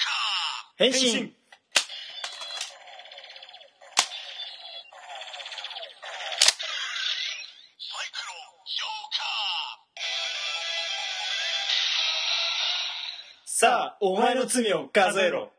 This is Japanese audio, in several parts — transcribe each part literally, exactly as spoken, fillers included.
変身。さあ、お前の罪を数えろ。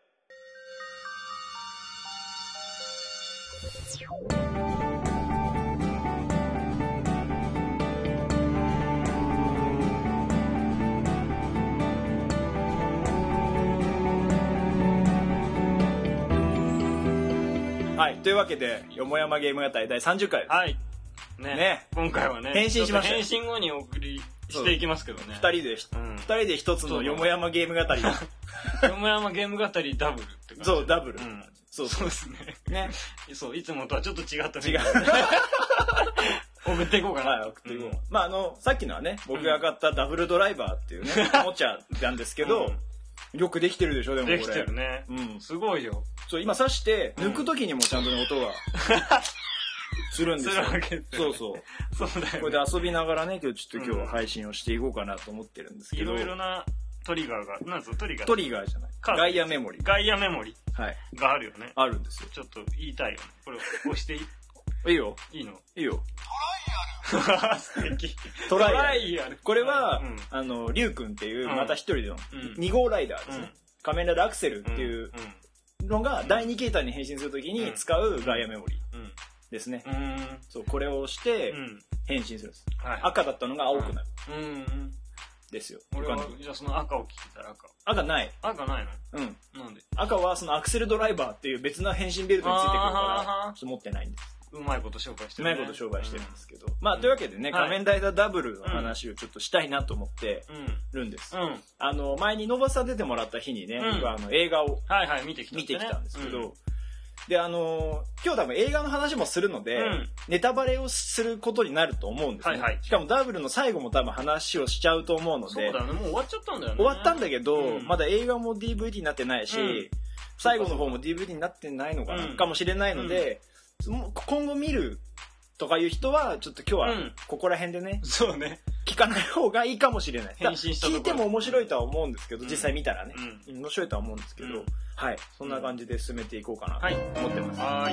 はい、というわけで、よもやまゲーム語りだいさんじゅっかいです。 はい。ね。ね今回はね、 変身しました。 変身後にお送りしていきますけどね。 二人で、うん、二人で一つのよもやまゲーム語り。 よもやまゲーム語りダブルって感じ。 そう、ダブル。 うん、そうそうですね。 ね。 そう、いつもとはちょっと違った。 違う。 送っていこうかな。 はい、送っていこう。うん、まあ、あの、さっきのはね、僕が買ったダブルドライバーっていうね、おもちゃなんですけど、うん、よくできてるでしょ、でもこれ。 できてるね。うん。すごいよ。 そう、今刺して、抜くときにもちゃんとね、音が。するんですよ。 するわけですよね。 そうそう。そうだよね。 これで遊びながらね、今日ちょっと今日は配信をしていこうかなと思ってるんですけど。 いろいろなトリガーが、なんぞトリガートリガーじゃない。ガイアメモリ。 ガイアメモリ。 はい。 があるよね。 あるんですよ。 ちょっと言いたいよね。これ押していい？ いいよ。 いいの？ いいよ。 トライアル。素敵。 トライアル。これは、 うん、 あの、リュウ君っていう、また一人のにうん、 号ライダーですね。うん、仮面ライダーアクセルっていうのがだいに形態に変身するときに使うガイアメモリですね。 うんうん、 そう、これを押して変身するんです。はい、赤だったのが青くなる。 うんうん、 ですよ。 俺は、じゃあその赤を聞いたら赤。 赤ない。 赤ないの？ うん。 なんで？ 赤はそのアクセルドライバーっていう別な変身ベルトについてくるから、ちょっと持ってないんです。 うまいこと紹介してる、ね。うまいこと紹介してるんですけど。うん、まあ、というわけでね、仮面ライダーダブルの話をちょっとしたいなと思ってるんです。 うん。 あの、前にノバサ出てもらった日にね、うん、僕はあの映画をはいはい見てきた、 見てきたんですけど、うん、で、あの、今日多分映画の話もするので、うん、ネタバレをすることになると思うんですね。はいはい、しかもダブルの最後も多分話をしちゃうと思うので。 そうだね、もう終わっちゃったんだよね。 終わったんだけど、うん、まだ映画も ディーブイディー になってないし、うん、最後の方も ディーブイディー になってないのかな、うん、かもしれないので、うん、今後見るとかいう人は、ちょっと今日はここら辺でね、 うん、そうね。 聞かない方がいいかもしれない。 変身した聞いても面白いとは思うんですけど、 うん、 実際見たらね、 うん、 面白いとは思うんですけど、うん、はい、そんな感じで進めていこうかなと思ってます。 はい。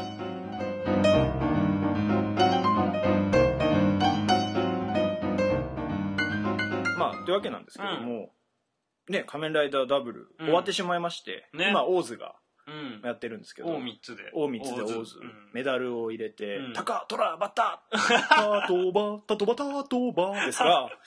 まあ、というわけなんですけども、うん、ね、仮面ライダーダブル、終わってしまいまして、うんね、今、オーズがやってるんですけど、 オーみっつで。 オーみっつでオーズ、うん、メダルを入れて、タカ、トラ、バッタ、タトバ、タトバ、タトバですが、はい。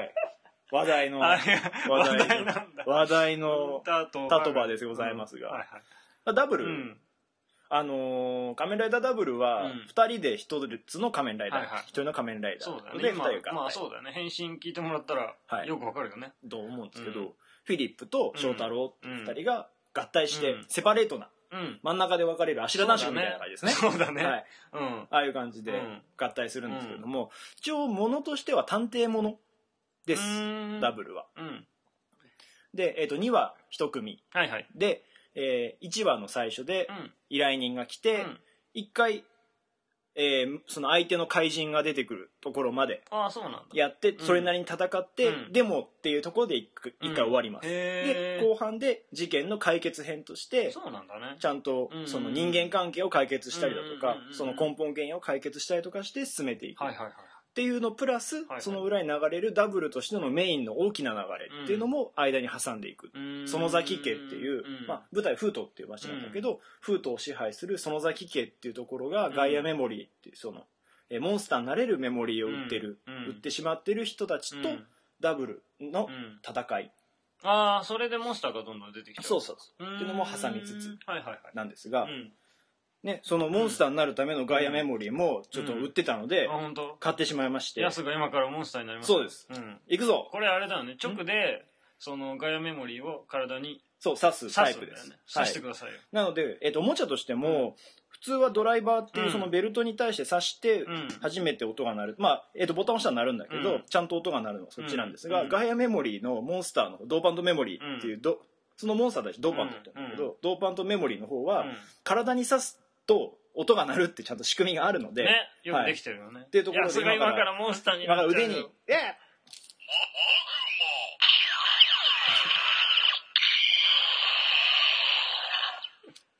話題の、話題の、話題のタトバでございますが、ダブル、うん、あのー、仮面ライダーダブルは、二人で一つの仮面ライダー、一、うん、人の仮面ライダー。 そうだね。で、二人が。まあそうだね。変身聞いてもらったら、よくわかるよね。 と思うんですけど、うん、フィリップと翔太郎って二人が合体して、セパレートな、うん、真ん中で分かれるアシュラ男子みたいな感じですね。 そうだね。 はい。うん。ああいう感じで合体するんですけれども、一応物としては探偵物です。ダブルは。うん、で、えっと、にわ一組。 はいはい。 で、えー、いちわの最初で依頼人が来て、うん、いっかい、えー、その相手の怪人が出てくるところまでやって、それなりに戦って、うん、デモっていうところでいっかい終わります。うん、で、後半で事件の解決編として、 そうなんだね、 ちゃんとその人間関係を解決したりだとか、その根本原因を解決したりとかして進めていく。 はいはいはい。 っていうのプラス、はいはい、その裏に流れるダブルとしてのメインの大きな流れっていうのも間に挟んでいく。園崎家っていう、まあ、舞台フートっていう場所なんだけど、フートを支配する園崎家っていうところがガイアメモリーっていうその、えモンスターになれるメモリーを売ってる、売ってしまってる人たちとダブルの戦い。 ああ、それでモンスターがどんどん出てきた。 そうそうそう。っていうのも挟みつつなんですが、ね、そのモンスターになるためのガイアメモリーもちょっと売ってたので、うん、買ってしまいまして。 ヤスが今からモンスターになります。 そうです。うん。行くぞ。 これあれだよね。直で、そのガイアメモリーを体に。 そう、刺すタイプです。 ね、刺してくださいよ。はい、 なので、えっと、おもちゃとしても、うん、普通はドライバーっていうそのベルトに対して刺して、初めて音が鳴る。うん、まあ、えっと、ボタン押したら鳴るんだけど、うん、ちゃんと音が鳴るのはそっちなんですが、うん、ガイアメモリーのモンスターのドーパントメモリーっていうど、そのモンスターたちドーパントって言うんだけど、うん、ドーパントメモリーの方は、体に刺すと、音が鳴るってちゃんと仕組みがあるので。 ね。よくできてるよね。はい、 っていうところで今から。今からモンスターになっちゃうよ。 今から腕に、えっ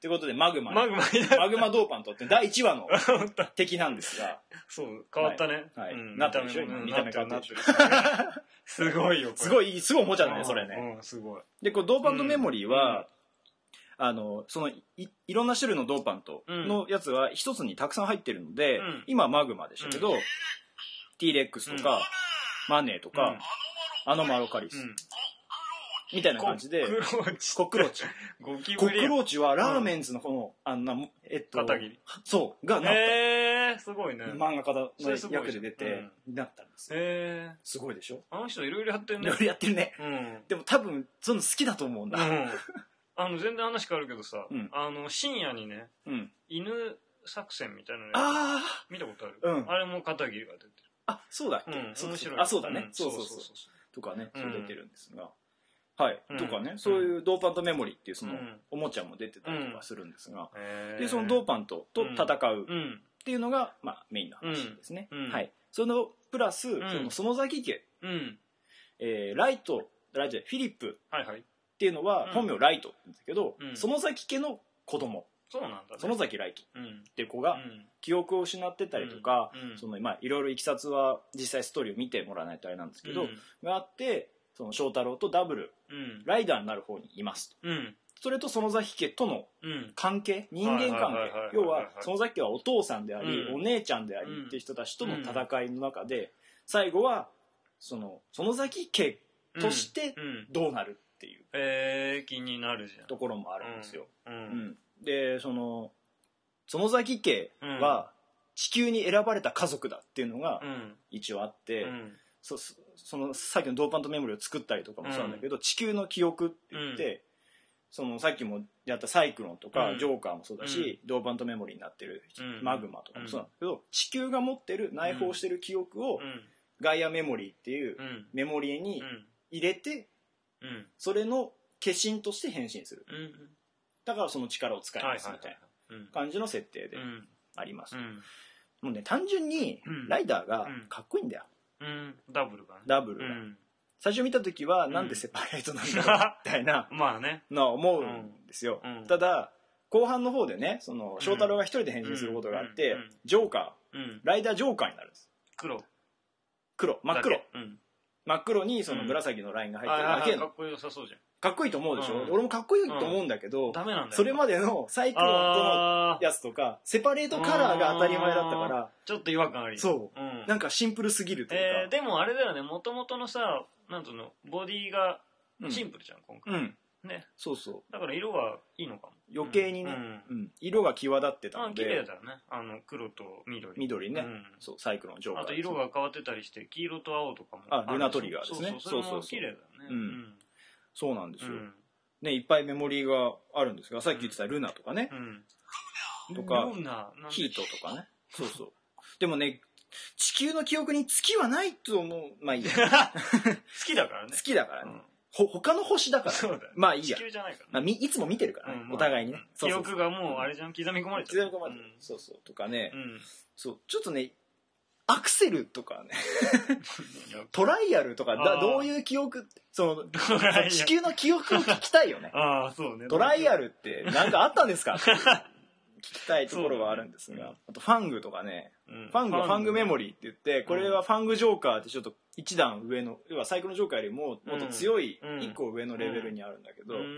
ということでマグママグママグマドーパントってだいいちわの敵なんですがそう変わったね、 はい、 うん、 なったでしょ今見た目変わってるすごいよすごいすごいおもちゃだねそれね、 うん、すごいでこうドーパントメモリーは、うん、あのその い, いろんな種類のドーパントのやつは一つにたくさん入ってるので、うん、今マグマでしたけど、うん、T レックスとか、うん、マネーとか、うん、アノマロカリス、うんみたいな感じで、 コクローチ。 コクローチ。 ゴキコクローチはラーメンズのこの、あんな、えっと、 片桐。 そう、がなった。 へー、すごいね。 漫画家の役で出て、なったんですよ。へー。すごいでしょあの人いろいろやってるね。 いろいろやってるね。うん。でも多分、その好きだと思うんだ。うん。 あの、全然話変わるけどさ、うん、あの、深夜にね、うん、犬作戦みたいなのやつ見たことある。うん。あれも片桐が出てる。 あ、そうだっけ、うん、 面白い。 あ、そうだね。そうそうそう。とかね、そう出てるんですが。はい、うん、とかね、そういうドーパントメモリーっていうそのおもちゃも出てたりとかするんですが、うん、でそのドーパントと戦うっていうのが、まあ、メインの話ですね、うん、はい、そのプラス、うん、その園崎家、うんえー、ライトライトフィリップっていうのは本名ライトなんですけど、うん、園崎家の子供、 そうなんだね、 園崎ライトっていう子が記憶を失ってたりとか、うん、そのまあいろいろいきさつは実際ストーリーを見てもらわないとあれなんですけど、うん、があってその翔太郎とダブル、うん、ライダーになる方にいますと、うん、それと園崎家との関係、うん、人間関係、要は園崎家はお父さんであり、うん、お姉ちゃんでありっていう人たちとの戦いの中で、最後はその園崎家としてどうなるっていう、 うんうん、えー、気になるじゃんところもあるんですよ、うんうん、でその園崎家は地球に選ばれた家族だっていうのが一応あって、うん、そ, そのさっきのドーパントメモリーを作ったりとかもそうなんだけど、うん、地球の記憶って言って、うん、そのさっきもやったサイクロンとか、うん、ジョーカーもそうだし、うん、ドーパントメモリーになってる、うん、マグマとかもそうなんだけど、地球が持ってる内包してる記憶を、うん、ガイアメモリーっていうメモリーに入れて、うん、それの化身として変身する、うん、だからその力を使いますみたいな感じの設定であります、うん、もうね単純にライダーがかっこいいんだよ、 うん、ダブルがねダブルが、うん、最初見た時はなんでセパレートなんだろうみたいなまあねの思うんですよ、うん、ただ後半の方でねその翔太郎が一人で変身することがあって、うん、ジョーカー、うん、ライダージョーカーになるんです。 黒黒真っ黒、うん、真っ黒にその紫のラインが入ってるだけの、 かっこよさそうじゃん。 かっこいいと思うでしょ、うん、俺もかっこいいと思うんだけど、 うん、ダメなんだよそれまでのサイクロンとのやつとかセパレートカラーが当たり前だったからちょっと違和感ありそう、うん、なんかシンプルすぎるというか、 えー、でもあれだよねもともとのさなんつうのボディがシンプルじゃん、うん、今回、うんね、 そうそうだから色はいいのかも余計にね、うんうん、色が際立ってたので綺麗だよねあの黒と緑緑ね、うん、そうサイクロンジョーカーあと色が変わってたりして黄色と青とかもあルナトリガーですねそうそうそれも綺麗だよねうん、そうなんですよ、うんね、いっぱいメモリーがあるんですがさっき言ってたルナとかね、うん、とかヒートとかねそうそうでもね地球の記憶に月はないと思うまあいいや好きだからね好きだからね、うんほ他の星だからそうだ、ね、 まあいいや地球じゃないから、ねまあ、いつも見てるからね、うん、お互いにね、 うん、記憶がもうあれじゃん刻み込まれてる刻み込まれてる、うん、そうそうとかね、うん、そうちょっとねアクセルとかねトライアルとかだどういう記憶その地球の記憶を聞きたいよねあそうねトライアルって何かあったんですか聞きたいところはあるんですが、ね、あとファングとかね、うん、ファングはファングメモリーって言ってこれはファングジョーカーってちょっと一段上の要はサイクルジョーカーよりももっと強い一個上のレベルにあるんだけど、うん、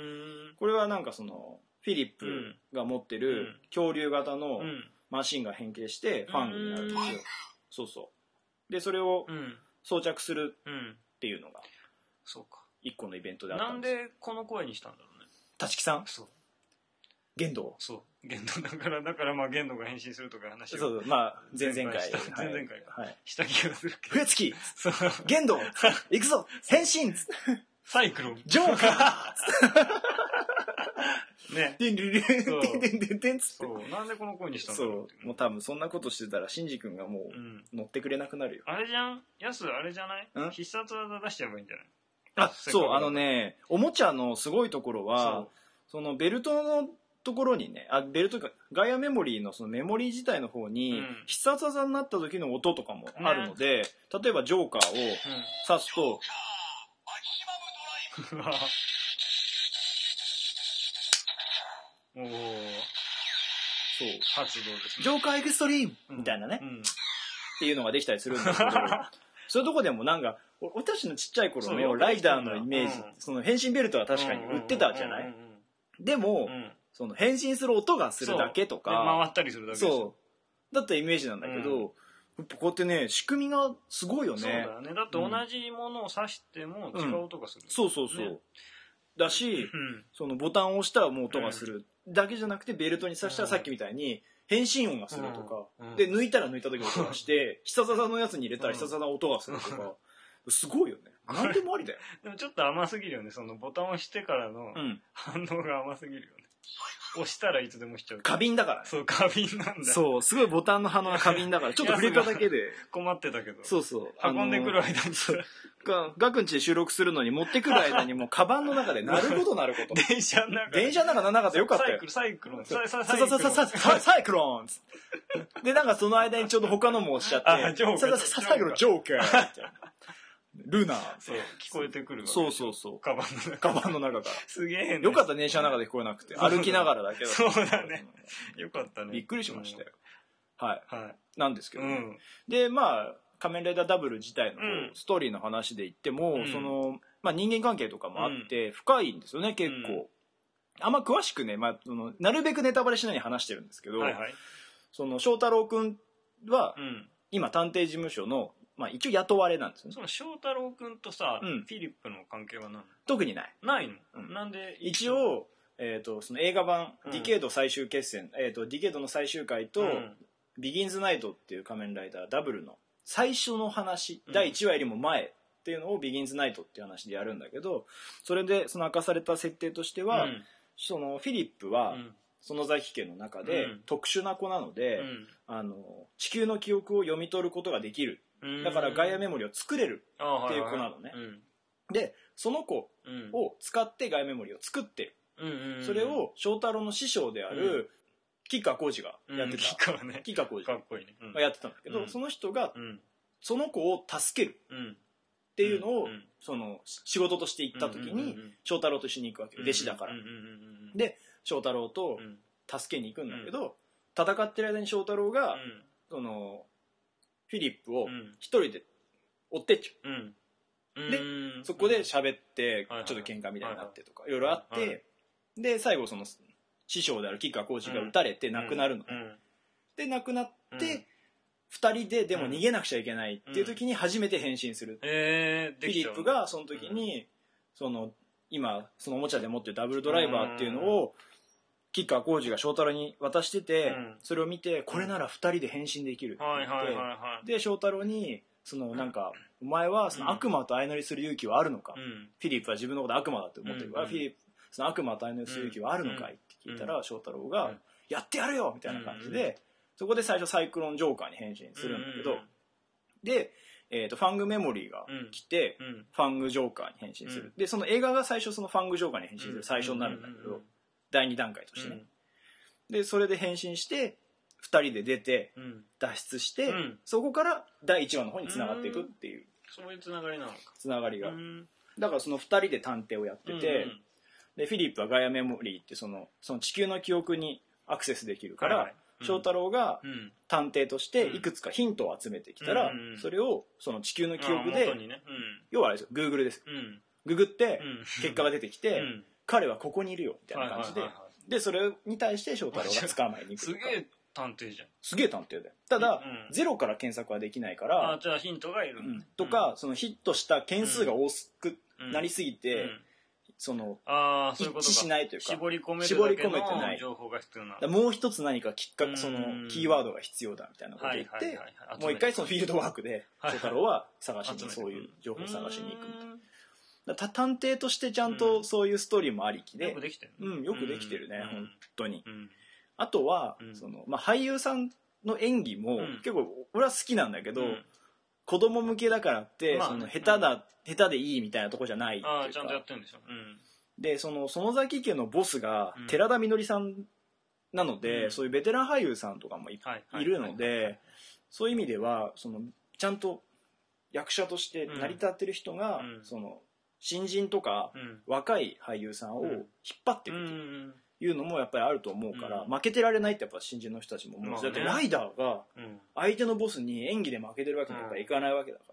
これはなんかそのフィリップが持ってる恐竜型のマシンが変形してファングになるんですよ、うん、そうそうでそれを装着するっていうのが一個のイベントであったんです。 なんでこの声にしたんだろうね立木さんそう玄道そう玄道だからだからまあ玄道が変身するとか話をそうそうまあ前々回前々回か、はい、した気がするけど笛月玄道行くぞ変身サイクロンジョーカーねでんでんでんでんでんでんでんつってそうなんでこの声にしたんだろうそうもう多分そんなことしてたらシンジ君がもう乗ってくれなくなるよ、 うん、あれじゃんやすあれじゃない必殺技出しちゃえばいいんじゃないあそうあのねおもちゃのすごいところは そ, そのベルトのところにねあベルトかガイアメモリー の, そのメモリー自体の方に、うん、必殺技になった時の音とかもあるので、ね、例えばジョーカーを刺すと、 うん、おそう発動ですね。 ジョーカーエクストリームみたいなね、うんうん、っていうのができたりするんだけどそういうとこでもなんか俺たちのちっちゃい頃のライダーのイメージ、うん、その変身ベルトは確かに売ってたじゃない、でも、うん、その変身する音がするだけとか回ったりするだけそうだったイメージなんだけど、うん、やっぱこうやってね仕組みがすごいよね。そうだよね。だって同じものを指しても違う音がする、ね、 うん、そうそうそう、ね、だし、うん、そのボタンを押したらもう音がするだけじゃなくてベルトに刺したらさっきみたいに変身音がするとか、うん、で抜いたら抜いた時音がして必殺技のやつに入れたら必殺技の音がするとかすごいよね。何でもありだよ。 でもちょっと甘すぎるよね。そのボタンを押してからの反応が甘すぎるよね。押したらいつでもしちゃう。 過敏だからね。 そう、過敏なんだ。 そう、すごいボタンの反応が過敏だから、ちょっと触れただけで。 困ってたけど。 そうそう。 運んでくる間に。 が、ガクンチで収録するのに持ってくる間にもうカバンの中でなることなること。 電車の中で。 電車の中なんなかったらよかったよ。 サイクロン、サイクロン。 サイクロン。サイクロン。サイクロンで、なんかその間にちょうど他のも押しちゃって。 あ、ジョーカー。 サイクロン、ジョーカー。ルナそう聞こえてくるわ。 そうそうそうカバンの中カバンの中からすげえ、 ね、よかった電車の中で聞こえなくて歩きながらだけだそうだねよかったねびっくりしましたよ、うん、はい、 はい、 なんですけど、ねうん、 でまあ仮面ライダーダブル自体の、うん、ストーリーの話で言っても、うん、そのまあ、人間関係とかもあって深いんですよね結構、うん、あんま詳しくね、まあ、そのなるべくネタバレしないように話してるんですけど、はいはい、その翔太郎くんは、うん、今探偵事務所のまあ、一応雇われなんですよね。 その翔太郎くんとさ、うん、フィリップの関係は何なの？ 特にない。 ないの？ うん、 なんで一応、えー、とその映画版、うん、ディケード最終決戦、えー、とディケードの最終回と、うん、ビギンズナイトっていう仮面ライダーダブルの最初の話、うん、だいいちわよりも前っていうのをビギンズナイトっていう話でやるんだけど、それでその明かされた設定としては、うん、そのフィリップは、うん園崎家の中で特殊な子なので、うん、あの地球の記憶を読み取ることができる、だからガイアメモリを作れるっていう子なのね、うん、でその子を使ってガイアメモリを作ってる、うん、それを翔太郎の師匠である吉川晃司がやってた、うんね、吉川晃司がやってたんだけど、うん、その人がその子を助けるっていうのを、うん、その仕事として行った時に翔太郎と一緒に行くわけよ、弟子だから、で翔太郎と助けに行くんだけど、うん、戦ってる間に翔太郎が、うん、そのフィリップを一人で追ってっちゃう、うん、でそこで喋ってちょっと喧嘩みたいになってとかいろいろあって、はいはい、で最後その師匠である吉川晃司が撃たれて亡くなるの、うん、で亡くなって、うん、ふたりででも逃げなくちゃいけないっていう時に初めて変身する、うん、フィリップがその時に、その今そのおもちゃで持ってるダブルドライバーっていうのを吉川晃司が翔太郎に渡してて、うん、それを見てこれならふたりで変身できるって言って、で翔太郎にそのなんか、うん、お前はその悪魔と相乗りする勇気はあるのか、うん、フィリップは自分のこと悪魔だって思ってるから、うん、フィリップその悪魔と相乗りする勇気はあるのかいって聞いたら、うん、翔太郎が、うん、やってやるよみたいな感じで、うん、そこで最初サイクロンジョーカーに変身するんだけど、うん、で、えー、とファングメモリーが来て、うん、ファングジョーカーに変身する、うん、でその映画が最初そのファングジョーカーに変身する最初になるんだけど、だいに段階としてね、うん、でそれで変身してふたりで出て、うん、脱出して、うん、そこからだいいちわの方につながっていくっていう、 そういうつながりなのか、 つながりが、だからそのふたりで探偵をやってて、うんうん、でフィリップはガイアメモリーってその、その地球の記憶にアクセスできるから、はいはい、うん、翔太郎が探偵としていくつかヒントを集めてきたら、うんうん、それをその地球の記憶で、ね、うん、要はあれですよ Google です、うん、ググって結果が出てきて、うん、彼はここにいるよみたいな感じで、はいはいはいはい、でそれに対して翔太郎が捕まえに行くとか。 すげえ探偵じゃん。 すげえ探偵だよ。ただ、うん、ゼロから検索はできないから、 あ、じゃあヒントがいるんだ、うん、 とか、そのヒットした件数が多くなりすぎて、うん、そのあ、そういうことか、 一致しないというか、 絞り込めるだけの情報が必要な。 もう一つ何かきっかけ、そのキーワードが必要だみたいなことを言って、もう一回そのフィールドワークで翔太郎は探しに、そういう情報を探しに行くみたいな。だ探偵としてちゃんとそういうストーリーもありきで、 よくできてる、 うん、よくできてるね、うん、本当に、うん、あとは、うん、そのまあ、俳優さんの演技も、うん、結構俺は好きなんだけど、うん、子供向けだからって、まあね、その下手だ、うん、下手でいいみたいなとこじゃないっていうか、 あ、ちゃんとやってるんでしょ、うん、 でその園崎家のボスが寺田みのりさんなので、うん、そういうベテラン俳優さんとかも い,、はい、いるので、そういう意味ではそのちゃんと役者として成り立ってる人が、うん、その新人とか若い俳優さんを引っ張っていくというのもやっぱりあると思うから、負けてられないってやっぱ新人の人たちも思うし、だってライダーが相手のボスに演技で負けてるわけにはいかないわけだから、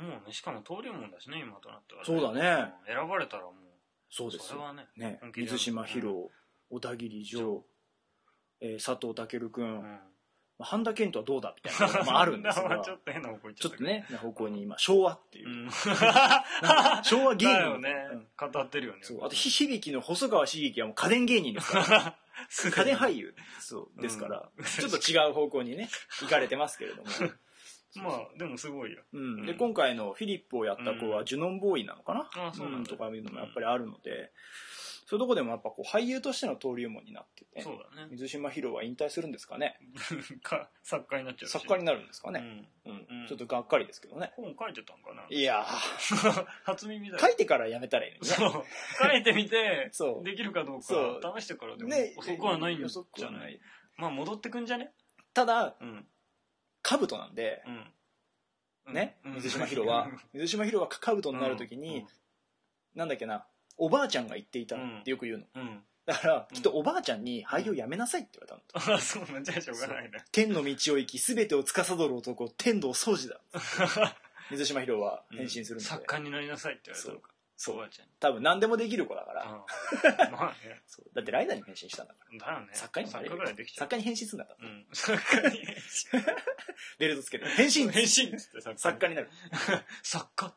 もうね、しかも登竜門だしね、今となっては。 そうだね、 選ばれたらもうそうですよ、 それはね、 ね、水島ヒロ、小田切城、えー、佐藤健君、うん、半田健人はどうだみたいなのがあるんですがちょっと変な方向行っちゃったちょっとね方向に今昭和っていう、うん、昭和芸人だよね、うん、語ってるよね。 そう、あと響の細川茂樹はもう家電芸人ですから家電俳優そうですから、うん、ちょっと違う方向にね行かれてますけれどもまあでもすごいよ、 うん、で今回のフィリップをやった子はジュノンボーイなのかな、うん、あそうなんだ、とかいうのもやっぱりあるので、そういうとこでもやっぱこう俳優としての登竜門になってて、 そうだね、 水島ヒロは引退するんですかねか作家になっちゃうし作家になるんですかね、うんうんうん、ちょっとがっかりですけどね。 本書いてたんかな。 いや初耳だよ。 書いてからやめたらいいのにね。 そう書いてみてできるかどうか試してからでも、ね、遅くはないんじゃない。まあ戻ってくんじゃね。 ただ、うん、兜なんで、うん、ね、うん、水島ヒロは水島ヒロは兜になるときに、うんうん、なんだっけな、おばあちゃんが言っていたってよく言うの、うんうん、だからきっとおばあちゃんに俳優やめなさいって言われたの、 うん、あそうなんじゃしょうがないね。 天の道を行き全てを司る男天道宗次だ水島ヒロは変身するので、うん、 作家になりなさいって言われたのか。そう、おばあちゃん多分何でもできる子だから、うんまあね、そうだってライダーに変身したんだからだよね、 作家にもなれる、 作家ぐらいできちゃう、 作家に変身するんだから、うん、 作家に変身ベルトつけて変身変身っつって作家になる作家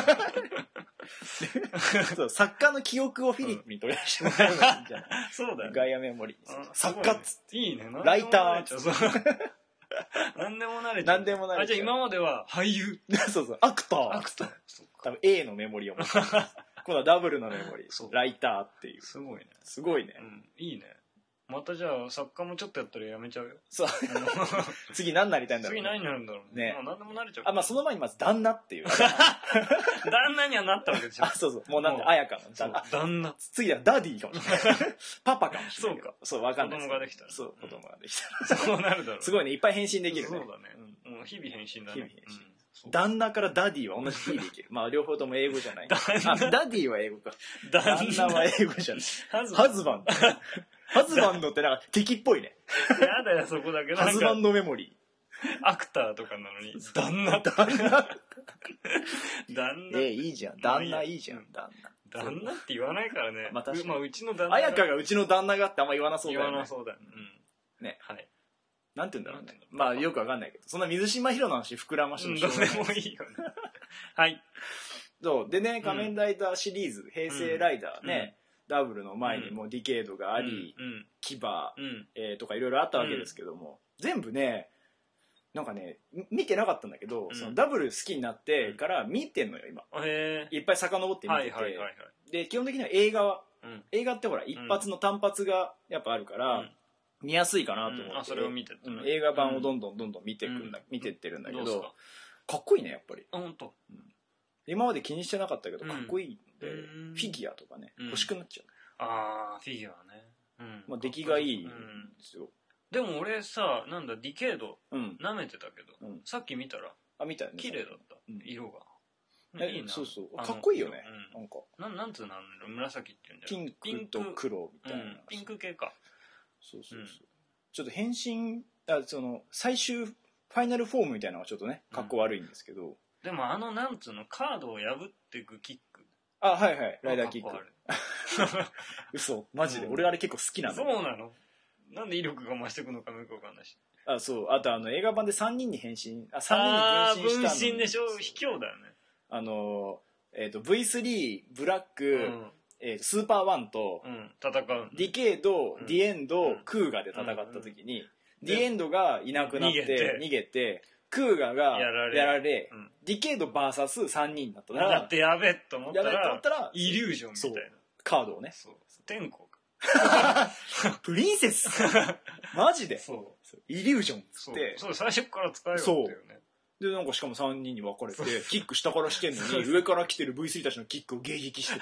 そう作家の記憶をフィリップに取り出してもらえるのがいいんじゃないそうだよ、ね、 ガイアメモリー作家っつっていいね、 ライター何でもなれちゃう何でもなれちゃう。 あ、じゃあ今までは俳優そうそう、アクターアクター多分 A のメモリーを持ってます今度はダブルのメモリーライターっていうすごいねすごいね、 うん、いいね。またじゃあ作家もちょっとやったらやめちゃうよ。 そう次何になりたいんだろう、 ね、次何になるんだろうね。ね、まあ、何でもなれちゃう。 あ、まあその前にまず旦那っていう旦那にはなったわけでしょ。 あ、そうそう、もうなんて綾香の旦那。 旦那次はダディかもしれないパパかもしれない。 そうか、 そう、わかんない。 子供ができたら、 そう、子供ができたらそうなるだろう。 すごいね、いっぱい変身できるね。 そうだね、うん、日々変身だね。日々変身、 うん、旦那からダディは同じ D でいける。まあ両方とも英語じゃない。あ、ダディは英語か。旦那は英語じゃない。ハズバン。ハズバンドってなんか敵っぽいね。 やだよ、そこだけ。 ハズバンドメモリー。アクターとかなのに。旦那。 旦那。 旦那。 え、いいじゃん。旦那いいじゃん。旦那。 旦那って言わないからね。 まあ確かに。 まあうちの旦那。 綾香がうちの旦那がってあんま言わなそうだよね。 言わなそうだよね。 うん。ね。 はい。 なんて言うんだろうね。まあよくわかんないけど。そんな水島ヒロの話膨らましてもしょうがない。 どうでもいいよね。はい。 そう。でね、仮面ライダーシリーズ、平成ライダーね。ダブルの前にもディケードがあり、うん、キバ、うんえー、とかいろいろあったわけですけども、うん、全部ねなんかね見てなかったんだけど、うん、そのダブル好きになってから見てんのよ今、うん、いっぱい遡って見てて、はいはいはいはい、で基本的には映画は、うん、映画ってほら一発の単発がやっぱあるから、うん、見やすいかなと思って、うん、あそれを見てて、ねうん、映画版をどんどんどんどん見てくんだ、うん、見てってるんだけど、かかっこいいねやっぱり。 あ本当、うん今まで気にしてなかったけどかっこいいので、うん、フィギュアとかね、うん、欲しくなっちゃう。 ああフィギュアね、 うんまあ、出来がいいんですよ、うん、 でも俺さなんだディケード舐めてたけど、うん、さっき見たらあ見たよね綺麗だった、うん、色がいいなそうそうかっこいいよね、うん、なんかななんつうの紫っていうんじゃないピンクと黒みたいな、うん、 ピンク系かそうそうそう、うん、ちょっと変身あその最終ファイナルフォームみたいなのがちょっとねかっこ悪いんですけど、うんでもあのなんつうのカードを破っていくキックあはいはいライダーキック嘘マジで、うん、俺あれ結構好きなんだそうなのなんで威力が増していくのかもよく分かんないしあそうあとあの映画版でさんにんに変身あさんにんに分身したのあ分身でしょ卑怯だよねあの、えー、と ブイスリー ブラック、うんえー、とスーパーワンと、 うん、戦うディケード、うん、ディエンド、うん、クーガで戦った時に、うんうん、ディエンドがいなくなって逃げてクーガがやられ、やられうん、ディケード ブイエスさんにんだったらだってやべえと思った ら, ったらイリュージョンみたいなカードをねそう天候かプリンセスマジでそうイリュージョンっつってそう最初から使えよっていうねでなんかしかもさんにんに分かれてキック下からしてんのに上から来てる ブイスリー たちのキックを迎撃して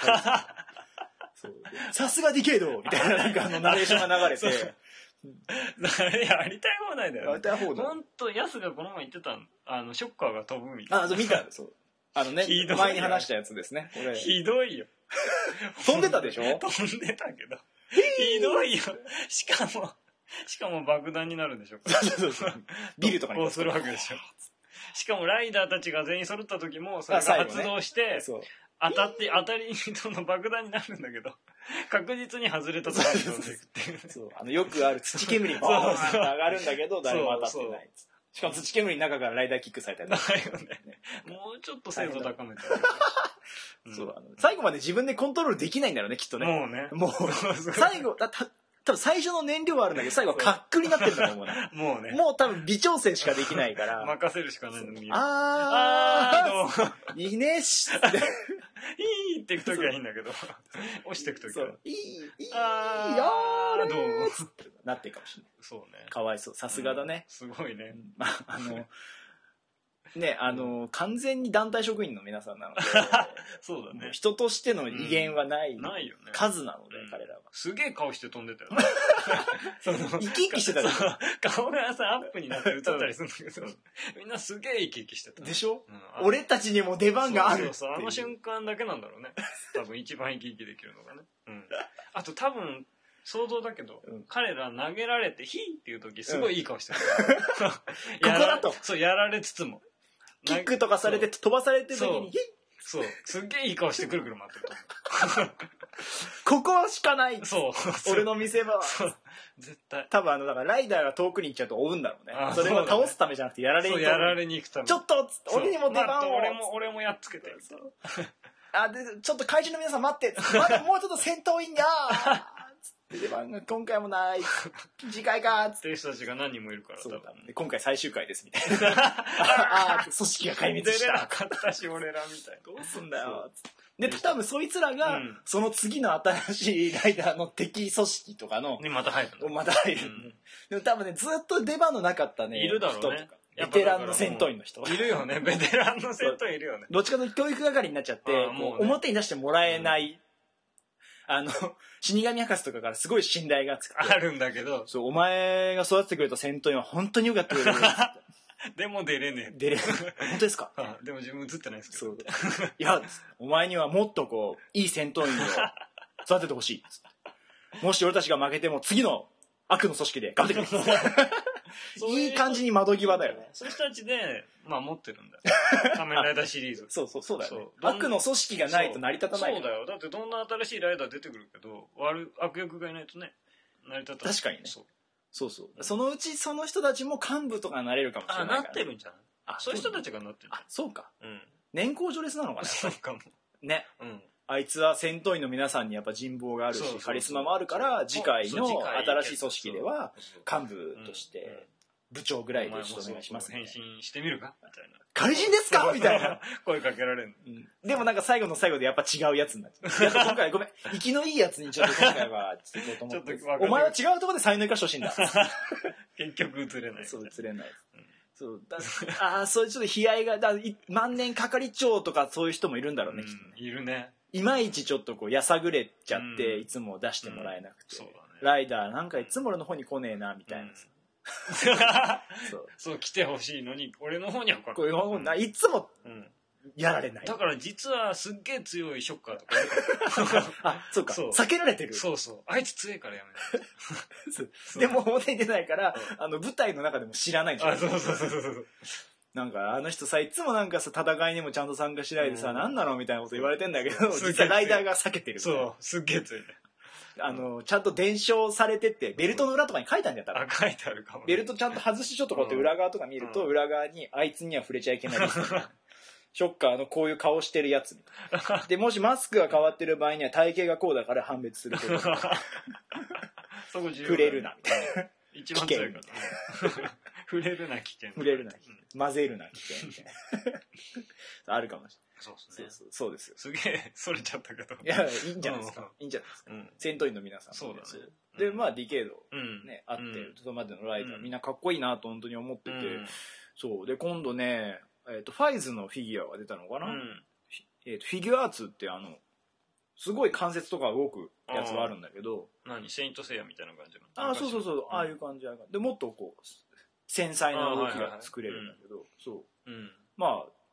さすがディケードみたいななんかあのナレーションが流れてあれやりたい放題だよ、ね。 やりたい放題。 ほんと、ヤスがこの前言ってたの。あの、ショッカーが飛ぶみたいな。 あ、そう見た。そう。 あのね、前に話したやつですね。 ひどいよ。 飛んでたでしょ？ 飛んでたけど。ひどいよ。しかも、しかも爆弾になるんでしょ。 そうそう。ビルとかにこうするわけでしょ。しかもライダーたちが全員揃った時も、それが発動して、当たって、当たりの爆弾になるんだけど、確実に外れた時に飛んでいくっていう。 そう。あの、よくある土煙がバーンって上がるんだけど、誰も当たってない。しかも土煙の中からライダーキックされたりとか。 だよね。もうちょっと精度高めて。 そう。最後まで自分でコントロールできないんだろうね、きっとね。 もうね。 もう、最後、だた多分最初の燃料はあるんだけど、最後はカックになってるんだと思うな。 もうね。 もう多分微調整しかできないから。 任せるしかないのに。 あー、あー、いいねしって。 いいっていくときはいいんだけど、押していくときは。 いい、いい、 あー、 どうも。 なってるかもしれない。 そうね。 かわいそう。さすがだね。 すごいね。 まあ、あの、ね、あの、完全に団体職員の皆さんなので、 そうだね。 人としての威厳はない、 ないよね。 数なので、彼らは。 すげえ顔して飛んでたよ。 その生き生きしてたでしょ。 顔がさ、アップになって映ったりするんだけど、みんなすげえ生き生きしてた。 でしょ？俺たちにも出番がある。 そうそう、あの瞬間だけなんだろうね。多分一番生き生きできるのがね。うん。あと多分、想像だけど、うん、彼ら投げられてヒーっていう時すごいいい顔してる、 うん、ここだとそうやられつつもキックとかされて飛ばされてる時にヒーそうすっげえいい顔してくるくる回ってると思うここしかないそう俺の見せ場は絶対多分あのだからライダーが遠くに行っちゃうと追うんだろうねそれは倒すためじゃなくてやられに行くやられに行くためちょっと俺にも出番を、 俺も俺もやっつけてあでちょっと怪獣の皆さん待ってまだもうちょっと戦闘員が出番が今回もない次回かっつって人たちが何人もいるからそうだ、ね、今回最終回ですみたいなああ組織が壊滅した出れなかったし俺らみたいなどうすんだよで多分そいつらが、うん、その次の新しいライダーの敵組織とかのにまた入るまた入る、うん、でも多分ねずっと出番のなかったねいるだろうねベテランの戦闘員の人いるよねベテランの戦闘員いるよねどっちかというと教育係になっちゃってもう、ね、表に出してもらえない、うんあの、死神博士とかからすごい信頼がつく。 あるんだけど。 そう、お前が育ててくれた戦闘員は本当によかったくれる。 でも出れねえ。 出れねえ。本当ですかでも自分映ってないですけど。そう。 いや、お前にはもっとこう、いい戦闘員を育ててほしい。もし俺たちが負けても次の悪の組織で頑張ってくれ。いい感じに窓際だよね。 そういう人たちで、まあ持ってるんだよ。仮面ライダーシリーズ。 そうそう、そうだよね。悪の組織がないと成り立たない。 そうだよ。だってどんな新しいライダー出てくるけど、悪、悪役がいないとね、成り立たない。 確かにね。そうそうそう。そのうちその人たちも幹部とかになれるかもしれないから。 あ、なってるんじゃないあ、そういう人たちがなってる。 あ、そうか。うん。年功序列なのかなそうかも。 ね。うん。あいつは戦闘員の皆さんにやっぱ人望があるし、カリスマもあるから、次回の新しい組織では幹部として、部長ぐらいでちょっとお願いします、 ね。変身してみるかみたいな。 怪人ですかみたいな。 声かけられる、 うん。でもなんか最後の最後でやっぱ違うやつになっちゃう。今回ごめん。生きのいいやつにちょっと今回はちょっと思って。お前は違うところで才能生かしてほしいんだ。 結局映れない、ね。 そう、映れない。そうだああ、そういうちょっと悲哀が、だ万年係長とかそういう人もいるんだろうね、 うん、 きっとね。 いるね。 いまいちちょっとこうやさぐれちゃって、うん、いつも出してもらえなくて、うんそうだね、ライダーなんかいつも俺の方に来ねえなみたいな、うん、 そうそう来てほしいのに俺の方には来ないこういう方いつもやられない、 だから実はすっげえ強いショッカーとかいるからあそうかそう避けられてるそうそうあいつ強いからやめてでも表に出ないから、あの舞台の中でも知らないんですよ。 あそうそうそうそうそうなんかあの人さいつもなんかさ戦いにもちゃんと参加しないでさ、うん、何なのみたいなこと言われてんだけど実はライダーが避けてるそうすっげえ強いねあの、うん、ちゃんと伝承されてってベルトの裏とかに書いたんだよ多分、 あ書いてあるかも、ね、 ベルトちゃんと外してちょっとこうやって裏側とか見ると、うん、裏側にあいつには触れちゃいけないショッカーのこういう顔してるやつみたいなでもしマスクが変わってる場合には体型がこうだから判別するけどそこ重要触れるなみたいな一番強いから触れるな危険触れるな危険、うん、混ぜるな危険みたいなあるかもしれないそうですねそうそうそうですよすげえそれちゃったけどいやいいんじゃないですか、うん、いいんじゃないですか、うん、戦闘員の皆さんそうだねでまあディケードね、うん、あって、うん、そこまでのライダー、うん、みんなかっこいいなと本当に思ってて、うん、そうで今度ねえーとファイズのフィギュアが出たのかな、うんえーとフィギュアーツってあのすごい関節とか動くやつがあるんだけど何セイントセイヤみたいな感じのあそうそうそう、うん、ああいう感じでもっとこう繊細な動きが作れるんだけど、うん、そう、うん、まあ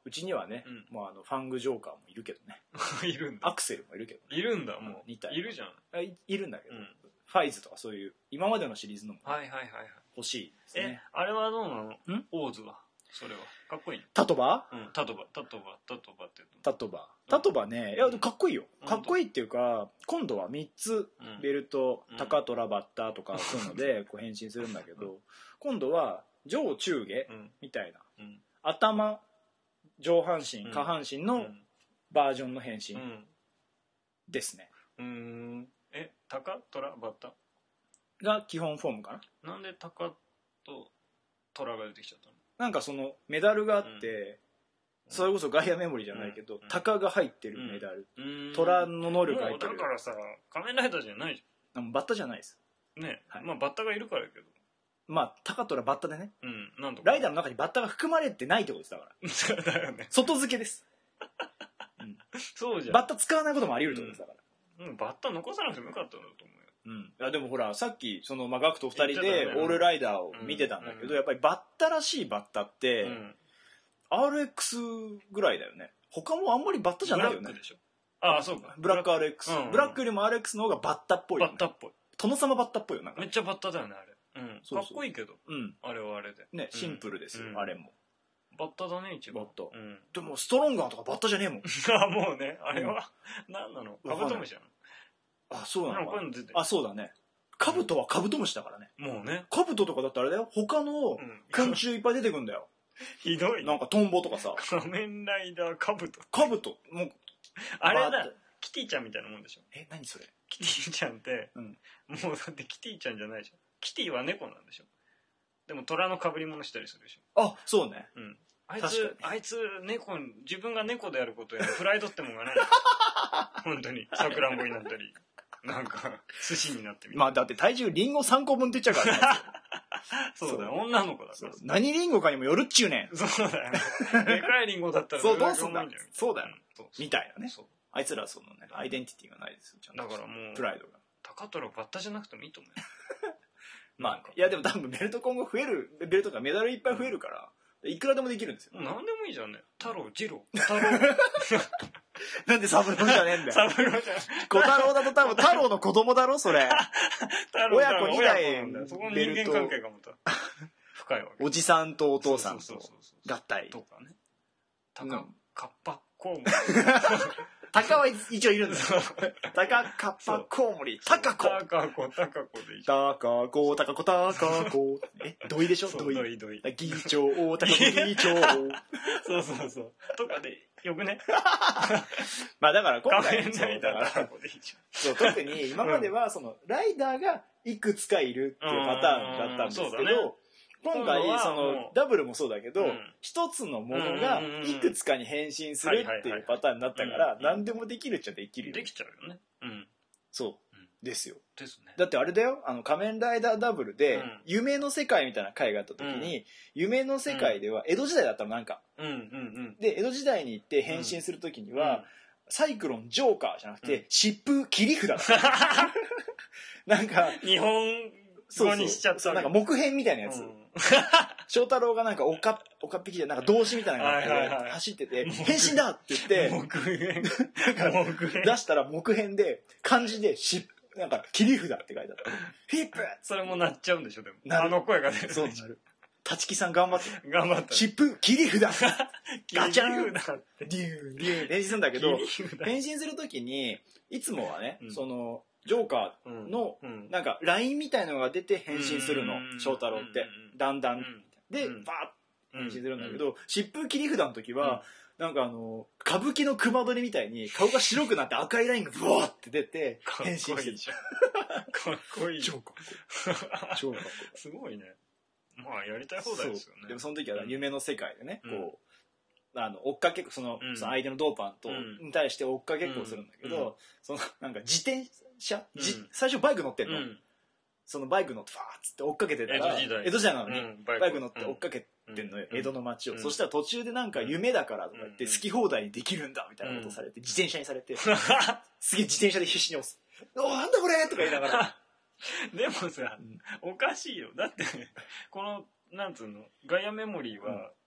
うちにはね、 うんもうあのファングジョーカーもいるけどねいるんだアクセルもいるけど、ね、 いるんだもうに体いるじゃんあ い, いるんだけど、 うんファイズとかそういう今までのシリーズのもはいはいはいはい欲しいですえね。 あれはどうなのんオーズはそれはかっこいいのタトバうんタトバタトバタトバって言うタトバタトバね、いやかっこいいよ。 うんかっこいいっていうか今度はみっつうんベルト、 うんタカトラバッタとかそういうのでこう変身するんだけど、今度は上中下うんみたいな、 うん頭上半身うん下半身のうんバージョンの変身うんですね、 うーんえタカトラバッタが基本フォームかな。 なんでタカとトラが出てきちゃったのなんかそのメダルがあって、 うん、 それこそガイアメモリーじゃないけど、 うんタカが入ってるメダル、 うーんトラの能力が入ってる。 もうだからさ仮面ライダーじゃないじあのバッタじゃないです。 ゃんね、 はいまあバッタがいるからやけどまあタカトラバッタでね、 うんなんとかライダーの中にバッタが含まれてないってことです。だからそうだよね外付けです、 そうじゃんバッタ使わないこともあり得るってことです。だからうんバッタ残さなくてもよかったんだと思うようん、いやでもほらさっきその、まあ、ガクとふたり言ってたよねでオールライダーを見てたんだけど、 うんやっぱりバッタらしいバッタって、 うんアールエックス ぐらいだよね。他もあんまりバッタじゃないよね。 ブラックでしょああそうかブラック アールエックス、 うんうんブラックよりも アールエックス の方がバッタっぽいよ、ね、 バッタっぽい殿様バッタっぽいよなんかめっちゃバッタだよねあれうんそうそうかっこいいけどうんあれはあれでねシンプルですよ、 うんあれも。 バッタだね一番バッタうんでもストロンガーとかバッタじゃねえもんあもうねあれは何なのカブトムシなのあそうなのなんかこうかいうの出てるあそうだね。カブトはカブトムシだからね。 もうねカブトとかだってあれだよ、他のうん昆虫いっぱい出てくんだよひどいなんかトンボとかさ仮面ライダーカブトカブトもうあれだバーッとキティちゃんみたいなもんでしょえ何それキティちゃんってうんもうだってキティちゃんじゃないじゃんキティは猫なんでしょでも虎の被り物したりするでしょあそうねうんあい確つあいつ猫に自分が猫であることへのプライドってもんがない本当にさくらんぼになったりなんか寿司になってみたいまあだって体重リンゴさんこぶんって言っちゃうからねそうだよ女の子だから何リンゴかにもよるっちゅうねんそうだよねでかいリンゴだったらそうれだけどうすんだ重いじゃそうだよんそうみたいなねそうあいつらはそのねアイデンティティがないですよちゃんとだからもうプライドが高虎バッタじゃなくてもいいと思うよまあいやでも多分ベルト今後増えるベルトがメダルいっぱい増えるからいくらでもできるんですよもう何でもいいじゃんね太郎次郎太郎なんでサブローじゃねえんだよサブローじゃん小太郎だと多分太郎の子供だろそれ太郎親子に代親子なんだよそこの人間関係がまた深いわけおじさんとお父さんとそうそうそうそう合体とかねうんタカカッパコウモタカは一応いるんですよタカカッパコウモリタカコタカコタカコでいいタカコタカコタカコえ土井でしょそう土井ドイドイ議長タカコ議長そうそうそうとかでよくねまあだから今仮回面ライダータだからカコでいいじそう特に今まではそのライダーがいくつかいるっていうパターンだったんですけうんそうだねど今回今度はそもうのダブルもそうだけどうん一つのものがいくつかに変身するっていうパターンになったからうん何でもできるっちゃできるよゃんできちゃうよねうんそううんですよですねだってあれだよあの仮面ライダーダブルでうん夢の世界みたいな回があった時に夢の世界では江戸時代だったのなんかうんうんうんで江戸時代に行って変身する時にうんはサイクロンジョーカーじゃなくうんて疾風切り札だったなんか日本語にしちゃったそうそうなんか木片みたいなやつ、 うん翔太郎がなんかおかおかっぴきでなんか動詞みたいなのがあって、 はいはいはい走ってて変身だって言って木片木片出したら木片で漢字でしなんか切り札って書いてあったフィップそれも鳴っちゃうんでしょでもなるあの声が出るそうなる立木さん頑張って頑張った疾風切り札ガチャン切り札ってデューデュー変身するんだけど切り札変身する時にいつもはね、 うんそのジョーカーのうんなんかラインみたいのが出て変身するのうん翔太郎ってうんだんだんうんでうんバーッ変身するんだけうんど疾風切り札の時はなんかあの歌舞伎の熊取りみたいに顔が白くなって赤いラインがブワーって出てかっ変身してるこいいじゃんかっこいい超かっこいい超かっこいいすごいねまあやりたい放題ですよねそうでもその時は夢の世界でね、 うんこうあの追っかけっこその,、 うんその相手のドーパンと、 うんに対して追っかけっこをするんだけど、 うんそのなんか自転車、じうん最初バイク乗ってんの、 うんそのバイク乗ってファーッつって追っかけてたら江戸時代江戸時代なのに、 うんバイク乗って追っかけてんのよ、 うん江戸の街を、 うんそしたら途中でなんか夢だからとか言ってうん好き放題にできるんだみたいなことをされて自転車にされてすげえ自転車で必死に押す「おなんだこれ!」とか言いながらでもさ、おかしいよだってこのなんつうのガイアメモリーは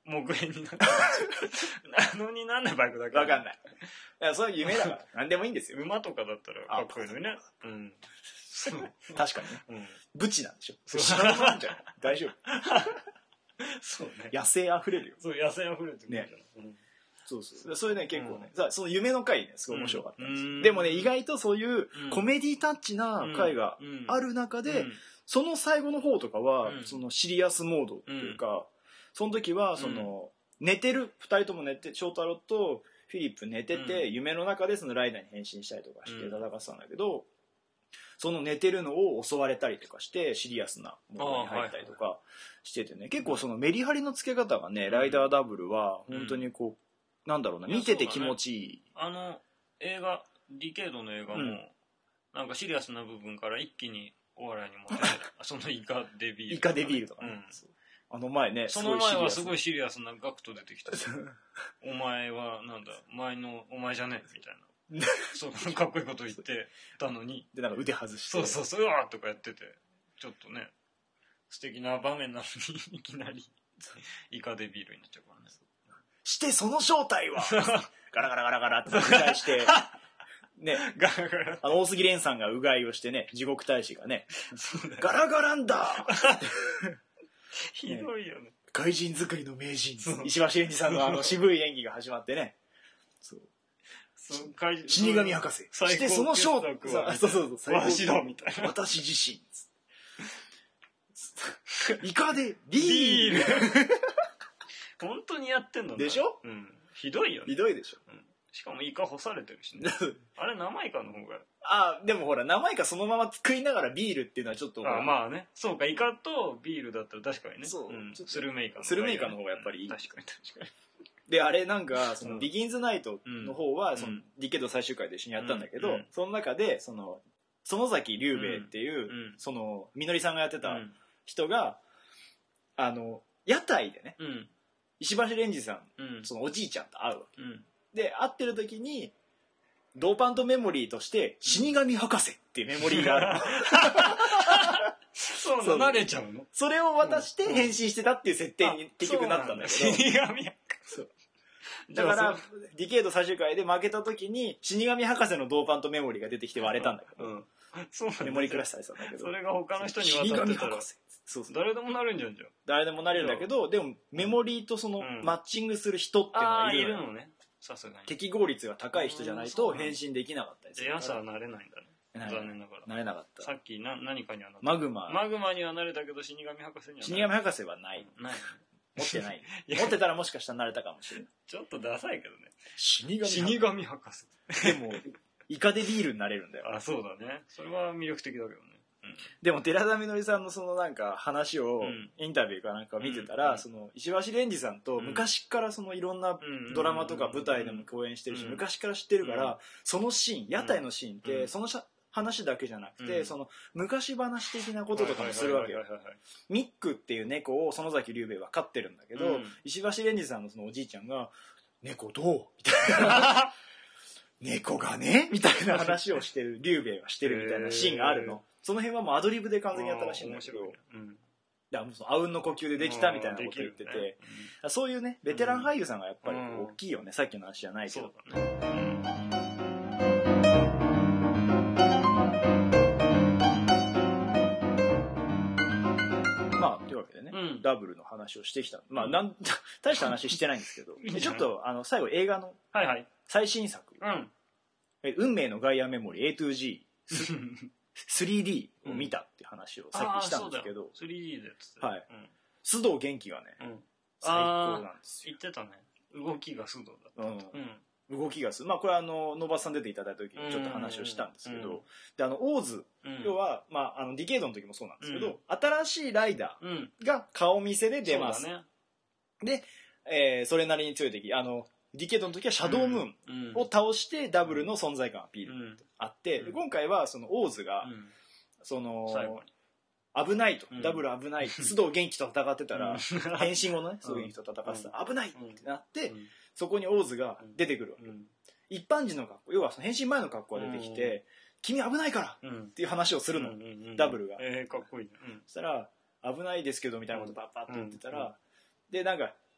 木片になってなのになんでバイクだけ分かんない。いや、そういう夢だから何でもいいんですよ。 馬とかだったらかっこいいのにね。うん。 確かにね。 うん。 ブチなんでしょ。そう知らないんじゃない大丈夫。 そうね。 野生あふれるよ。 そう、野生あふれてるね。 うん、 そうそう。それね、結構ね、うん、その夢の回ね、すごい面白かったんです、 うん、 でもね、意外とそういうコメディタッチな回がある中で、 うん、 その最後の方とかは、 うん、 そのシリアスモードっていうか、うん、その時は、その、うん、寝てる、二人とも寝て、翔太郎とフィリップ寝てて、うん、夢の中でそのライダーに変身したりとかして戦ってたんだけど、その寝てるのを襲われたりとかしてシリアスなモードに入ったりとかしててね、結構そのメリハリの付け方がね、ライダーダブルは本当にこう、なんだろうな、見てて気持ちいい。 あの映画、ディケードの映画も、うん、なんかシリアスな部分から一気にお笑いに持ってそのイカデビール、 イカデビールとかね、うん、あの前ね、 その前はすごいシリアスなガクト出てきたお前はなんだ前のお前じゃねえみたいなそうかっこいいこと言ってたのにでなんか腕外してそうそうそううわーとかやっててちょっとね素敵な場面なのにいきなりイカデビールになっちゃうからね。 してその正体はガラガラガラガラって繰り返してね、ガラガラあの大杉蓮さんがうがいをしてね、地獄大使がねガラガランだひどいよね。 怪人作りの名人石橋蓮司さんのあの渋い演技が始まってね、そう死神博士してその正体はそうそうそう私だみたいな私自身イカでビール本当にやってんのでしょ、 うん、ひどいよね。 ひどいでしょ、 うん、しかもイカ干されてるしねあれ生イカの方があでもほら生イカそのまま作りながらビールっていうのはちょっとあまあねそうかイカとビールだったら確かにねそう、うん、スルメイカの方がいい、ね、スルメイカの方がやっぱりいい確かに確かにであれなんかそのビギンズナイトの方はそのディケード最終回で一緒にやったんだけど、その中でその園崎龍兵衛っていうそのみのりさんがやってた人があの屋台でね石橋蓮司さんそのおじいちゃんと会うわけで会ってる時にドーパントメモリーとして死神博士っていうメモリーがあるそうな慣れちゃうのそれを渡して変身してたっていう設定に結局なったんだけど死神博士だからディケード最終回で負けた時に死神博士のドーパントメモリーが出てきて割れたんだけど、うん、 そうなんだメモリークラッシュされてたんだけどそれが他の人に渡ってたらそうそう誰でもなるんじゃんじゃん誰でもなれるんだけどでもメモリーとそのマッチングする人っていうのがいるの、 うん、いるのねさすがに適合率が高い人じゃないと変身できなかったりするから朝はなれないんだね残念ながらなれなかったさっきな何かにはなったマグママグマにはなれたけど死神博士には死神博士はないない持ってない持ってたらもしかしたらなれたかもしれないちょっとダサいけどね死神死神博士でもイカでビールになれるんだよあそうだねそれは魅力的だけどね、うん、 でも寺田みのりさんのそのなんか話をインタビューかなんか見てたら、うん、その石橋蓮司さんと昔からそのいろんなドラマとか舞台でも共演してるし、うん、昔から知ってるから、うん、そのシーン屋台のシーンって、うん、その話だけじゃなくて、うん、その昔話的なこととかもするわけよ。ミックっていう猫を園崎龍兵衛は飼ってるんだけど、うん、石橋蓮司さんのそのおじいちゃんが「猫どう?」みたいな猫がねみたいな話をしてる龍兵衛はしてるみたいなシーンがあるの。その辺はもうアドリブで完全にやったらしいんだけど、うん、だからもうそのあうんの呼吸でできたみたいなこと言ってて、ねうん、そういうねベテラン俳優さんがやっぱり大きいよね、うん、さっきの話じゃないけど。そうだね。まあというわけでね、うん、ダブルの話をしてきた。まあなん大した話してないんですけど、ちょっとあの最後映画の最新作、はいはいうん、運命のガイアメモリー エーツージースリーディー を見たっていう話をさっきしたんですけど、うん、 スリーディー でやってた、はい、うん、須藤元気がね、うん、最高なんですよ。 言ってたね動きが須藤だった、うんうん、動きがすまあこれはあの野場さん出ていただいた時にちょっと話をしたんですけど、うん、であのオーズ、うん、要は、まあ、あのディケードの時もそうなんですけど、うん、新しいライダーが顔見せで出ます、うんね、で、えー、それなりに強い敵あのディケードの時はシャドウムーンを倒してダブルの存在感アピールってあって、うん、今回はそのオーズが、うん、その危ないと、うん、ダブル危ない須藤元気と戦ってたら、うん、変身後のね須藤元気と戦ってたら、うん、危ないってなって、うん、そこにオーズが出てくるわけ、うん、一般人の格好要はその変身前の格好が出てきて、うん、君危ないからっていう話をするの、うん、ダブルが、 えー、かっこいいね、 うん、そしたら危ないですけどみたいなことバッバッと言ってたら、うん、でなんか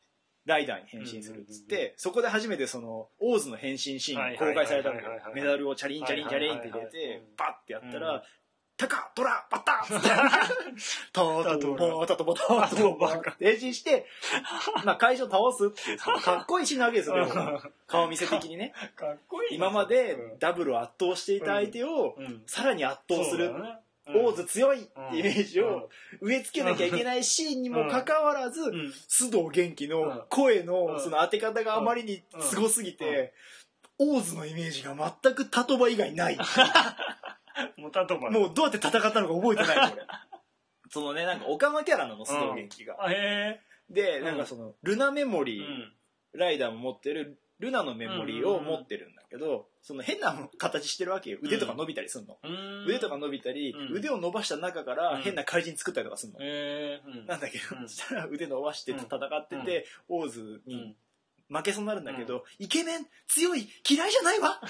ライダーに変身するっつって、うんうんうん、そこで初めてそのオーズの変身シーンが公開されたんで、メダルをチャリンチャリンチャリンって入れてバッてやったら、うん、タカトラバッターってタトバタトバタトバって変身して、まあ会場倒すっていうかっこいいシーンなわけですよ。顔見せ的にね。 かっこいい。 今までダブルを圧倒していた相手をさらに圧倒する。オーズ強いってイメージを植え付けなきゃいけないシーンにもかかわらず、須藤元気の声のその当て方があまりにすごすぎて、オーズのイメージが全くタトバ以外ない。 もうタトバ。 もうどうやって戦ったのか覚えてないこれ。そのね、なんかオカマキャラなの、須藤元気が。で、なんかそのルナメモリー、ライダーも持ってるルナのメモリーを持ってるんだけど、その変な形してるわけよ。腕とか伸びたりするの、うん、腕とか伸びたり、うん、腕を伸ばした中から変な怪人作ったりとかするの、うん、なんだけど、うん、そしたら腕伸ばして戦ってて、うん、オーズに負けそうになるんだけど、うん、イケメン強い嫌いじゃないわ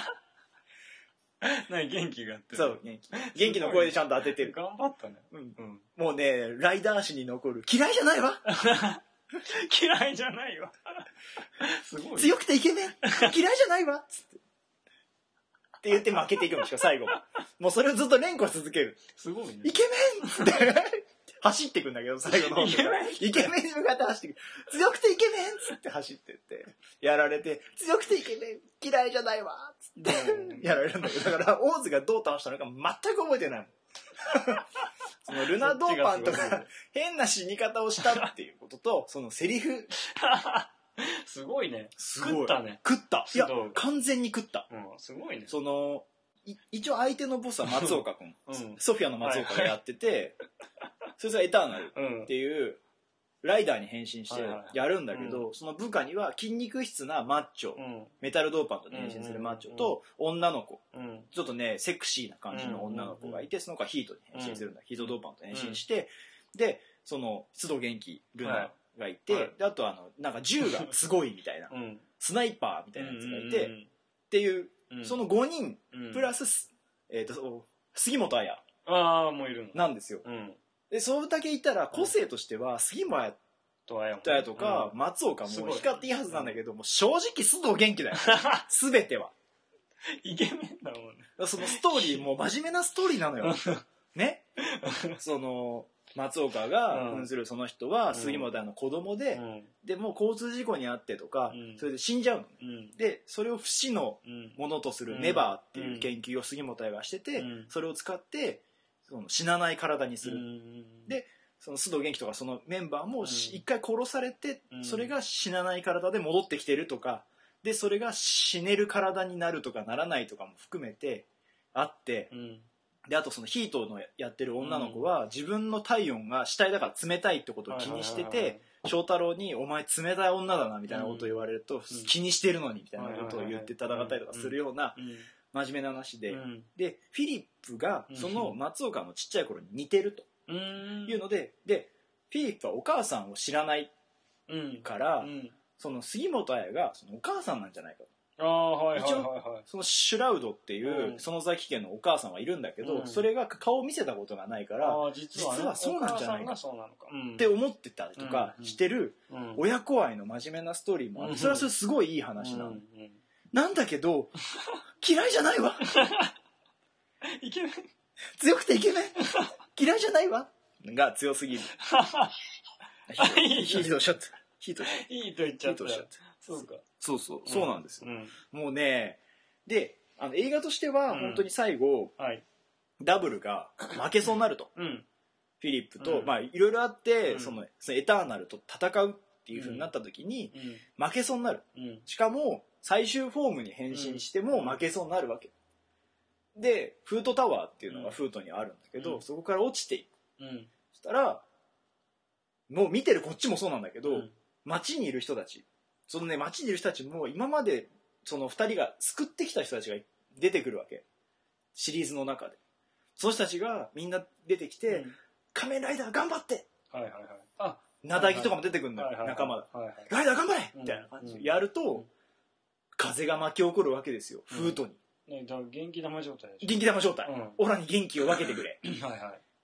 何元気があってる。 そう元気元気の声でちゃんと当ててる。 頑張ったね、 うんうん、もうねライダー史に残る嫌いじゃないわ嫌いじゃないわすごい、ね、 強くてイケメン嫌いじゃないわっつってって言って負けていくんですよ最後もうそれをずっと連呼し続ける。 すごいね。 イケメンって走っていくんだけど最後の方でイケメンに向かって走っていく。強くてイケメンっつって走ってってやられて、強くてイケメン嫌いじゃないわっつってやられるんだけど、だからオーズがどう倒したのか全く覚えてないもんそのルナドーパンとか変な死に方をしたっていうことと、そのセリフすごいね。 すごい食ったね。 食った。いや完全に食った。 うん、すごいね。 その一応相手のボスは松岡君、うん、ソフィアの松岡がやってて、それがエターナルっていうライダーに変身してやるんだけど、その部下には筋肉質なマッチョ、うん、メタルドーパントに変身するマッチョと女の子、うん、ちょっとねセクシーな感じの女の子がいて、その子はヒートに変身するんだ、うん、ヒートドーパントに変身して、うん、でその須藤元気ルナがいて、はい、であとあのなんか銃がすごいみたいな、うん、スナイパーみたいなやつがいて、うん、っていうそのごにんプラス、えー、と杉本彩なんですよ。うん、でそれだけいたら個性としては杉本彩とか松岡も光っていいはずなんだけど、もう正直須藤元気だよ全てはイケメンだもんね。 そのストーリーも真面目なストーリーなのよね。その松岡が扮するその人は杉本彩の子供で、うん、でもう交通事故に遭ってとか、うん、それで死んじゃうの、うん、でそれを不死のものとするネバーっていう研究を杉本彩がしてて、うん、それを使ってその死なない体にする、うん、でその須藤元気とかそのメンバーも一回殺されて、うん、それが死なない体で戻ってきてるとかで、それが死ねる体になるとかならないとかも含めてあって、うん、であとそのヒートのやってる女の子は自分の体温が死体だから冷たいってことを気にしてて、翔太郎にお前冷たい女だなみたいなことを言われると、うん、気にしてるのにみたいなことを言って戦ったりとかするような真面目な話で、うん、でフィリップがその松岡のちっちゃい頃に似てるというので、でフィリップはお母さんを知らないから、うんうん、その杉本彩がそのお母さんなんじゃないかと。 あ、はいはいはいはい、 一応そのシュラウドっていう園崎家のお母さんはいるんだけど、うん、それが顔を見せたことがないから、 あ、実はね、 実はそうなんじゃないかって思ってたりとかしてる親子愛の真面目なストーリーもあって、それはそれすごいいい話なの、うんうん、なんだけど嫌いじゃないわイケメン強くてイケメン嫌いじゃないわが強すぎるヒートしちゃったヒートヒートいっちゃった。そうか。 そうそう、うん、そうなんですよ、うん、もうねであの映画としては本当に最後、うん、はい、ダブルが負けそうになると、うん、フィリップと、うん、まあいろいろあって、うん、そのそのエターナルと戦うっていう風になった時に、うん、負けそうになる、うん、しかも最終フォームに変身しても負けそうになるわけで、フートタワーっていうのがフートにあるんだけど、うん、そこから落ちていく、うん、そしたらもう見てるこっちもそうなんだけど、うん、街にいる人たち、そのね街にいる人たちも今までそのふたりが救ってきた人たちが出てくるわけ、シリーズの中で。その人たちがみんな出てきて、うん、仮面ライダー頑張って、はいはいはい、あ、なだぎとかも出てくるんだよ、はいはいはい、仲間が、はいはい、ライダー頑張れ、うん、みたいな感じでやると、うん、風が巻き起こるわけですよ、フートに、 ね、だから元気玉状態でしょ。 元気玉状態、うん、オラに元気を分けてくれはい、はい、